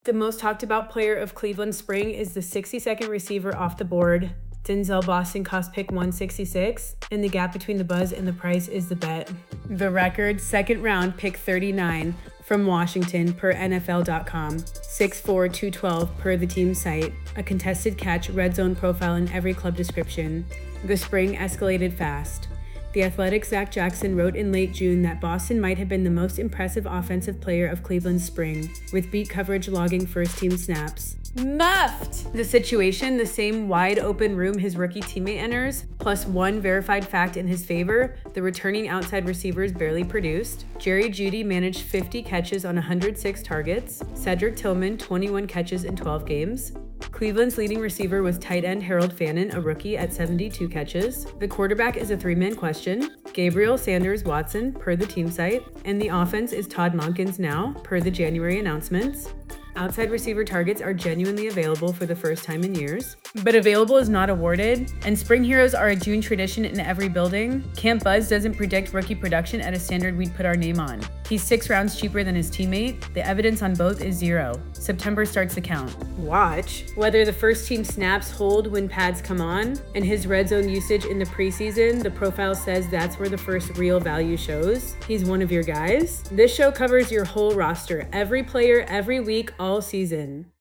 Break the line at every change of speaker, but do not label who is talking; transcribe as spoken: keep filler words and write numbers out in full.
The most talked about player of Cleveland spring is the sixty-second receiver off the board. Denzel Boston cost pick one sixty-six, and the gap between the buzz and the price is the bet. The record second round pick thirty-nine from Washington per N F L dot com, six four, two twelve per the team site, a contested catch red zone profile in every club description. The spring escalated fast. The Athletic's Zach Jackson wrote in late June that Boston might have been the most impressive offensive player of Cleveland's spring, with beat coverage logging first-team snaps.
Muffed!
The situation, the same wide-open room his rookie teammate enters, plus one verified fact in his favor, the returning outside receivers barely produced. Jerry Jeudy managed fifty catches on one hundred six targets. Cedric Tillman, twenty-one catches in twelve games. Cleveland's leading receiver was tight end Harold Fannin, a rookie, at seventy-two catches. The quarterback is a three-man question. Gabriel Sanders Watson, per the team site. And the offense is Todd Monken's now, per the January announcements. Outside receiver targets are genuinely available for the first time in years. But available is not awarded, and spring heroes are a June tradition in every building. Camp Buzz doesn't predict rookie production at a standard we'd put our name on. He's six rounds cheaper than his teammate. The evidence on both is zero. September starts the count. Watch whether the first team snaps hold when pads come on, and his red zone usage in the preseason, the profile says that's where the first real value shows. He's one of your guys. This show covers your whole roster, every player, every week, all season.